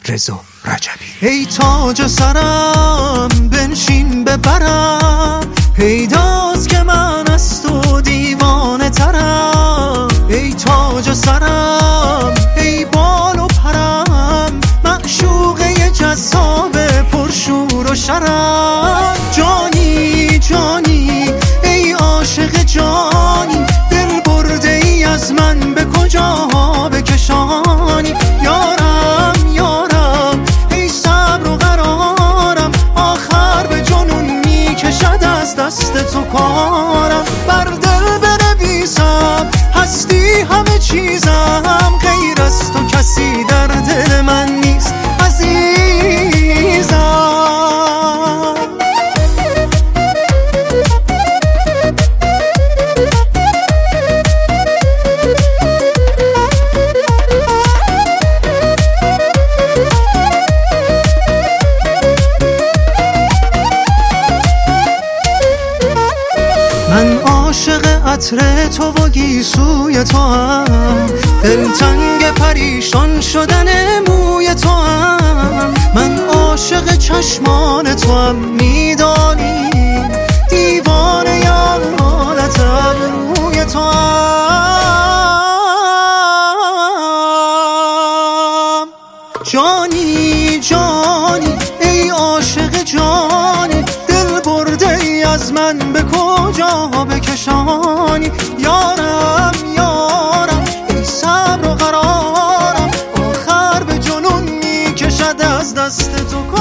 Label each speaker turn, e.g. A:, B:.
A: رضا رجبی.
B: ای تاج سرم بنشین ببرم، پیداست که من از تو دیوانه ترم. ای تاج سرم ای بال و پرم، معشوقه جذاب پرشور و شرم. جانی جانی ای عاشق جانی، دل برده ای از من به کجا بکشانی. یارم یارم ای صبر و قرارم، آخر به جنون میکشد از دست تو کارم. بر دل بنویسم هستی همه چیزم، غیر از تو کسی در دل من نیست عزیزم. من عاشق عطر تو و گیسوی تو هم، دلتنگ پریشان شدن موی تو هم. من عاشق چشمان تو هم، میدانی دیوانه یا حالتم روی تو هم. جانی جانی ای عاشق جانی، دل برده ای از من به کجا بکشانی. یارم یارم ای صبر و قرارم، آخر به جنون میکشد از دست تو